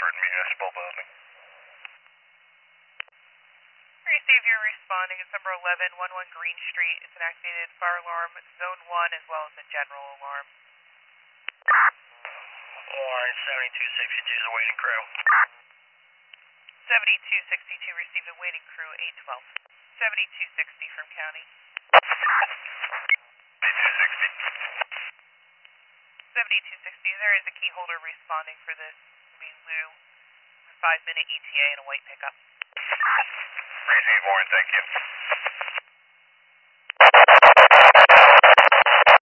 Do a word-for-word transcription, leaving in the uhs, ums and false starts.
Bedford Municipal Building. Receive your responding. It's number eleven, one one Green Street. It's an activated fire alarm, zone one, as well as a general alarm. Line seventy-two sixty-two is a waiting crew. seventy-two sixty-two received a waiting crew, eight twelve. seventy-two sixty from county. seventy-two sixty. seventy-two sixty, there is a key holder responding for this. I mean, Lou, five minute E T A and a white pickup. Receive warrant, thank you.